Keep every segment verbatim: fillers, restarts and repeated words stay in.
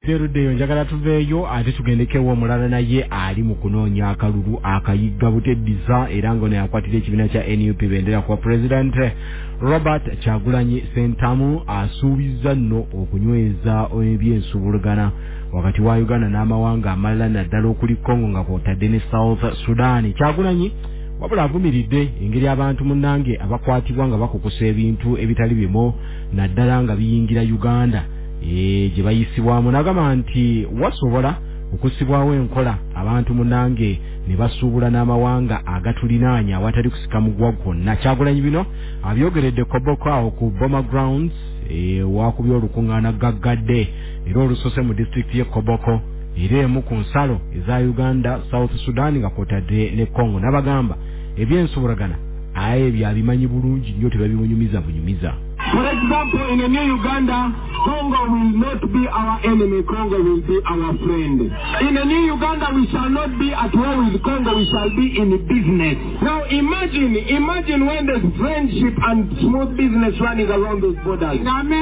Teruddeyo njagala tuveeyo ate tugendekewo omulala naye ali mu kunoonya akalulu akayigga buteddiza era nga ono yakwatira ekibiina kya N U P bendera kwa President Robert Kyagulanyi Ssentamu asuubizza nno okunyweza eby'ensuubulagana wakati wa Uganda n'amawanga amalala naddala okuli Congo nga kw'otadde ne South Sudan. Kyagulanyi wabula avumiridde engeri abantu munnange abakwatibwa nga bakukusa ebintu ebitali bimu naddala nga biyingira Uganda e gye bayisibwamu n'agamba nti wasobola okusibwawo enkola abantu munnange ne basuubula n'amawanga agatulinaanya awatali kusika mugwa gwonna. Kyagulanyi bino abyogeredde Koboko awo ku Boma Grounds e wakubye olukuŋŋaana gaggadde era olusose mu disitulikiti y'e Koboko era emu ku nsalo eza Uganda South Sudan nga kw'otadde ne Congo n'abagamba eby'ensuubulagana aye byabimanyi bulungi nnyo tebabimunyumiza bunyumiza. For example, in a new Uganda, Congo will not be our enemy, Congo will be our friend. In a new Uganda, we shall not be at war with Congo, we shall be in business. Now imagine, imagine when there's friendship and smooth business running around those borders. We will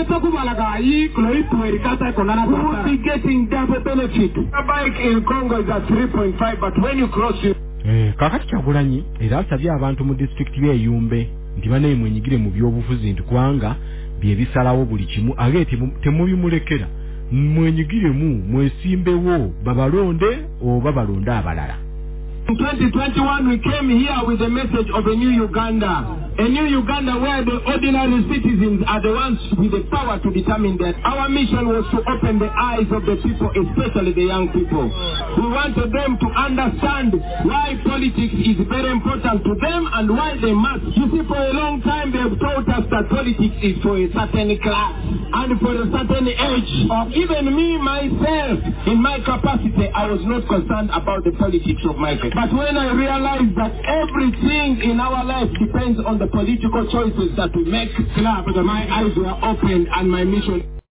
be getting double benefit. A bike in Congo is at three point five, but when you cross it... Eh, kakati Kyagulanyi era asabye abantu mu disitulikiti y'Eyumbe nti banaye mwenyigire mu by'obufuzi nti kubanga bye bisalawo buli kimu ate temubimulekera mwenyigiremu mwesimbewo babalonde oba balonde abalala. In twenty twenty-one, we came here with the message of a new Uganda. A new Uganda where the ordinary citizens are the ones with the power to determine that. Our mission was to open the eyes of the people, especially the young people. We wanted them to understand why politics is very important to them and why they must. You see, for a long time they have taught us that politics is for a certain class and for a certain age. Or even me, myself, in my capacity, I was not concerned about the politics of my country. But when I realized that everything in our life depends on the political choices that we make, my eyes were opened and my mission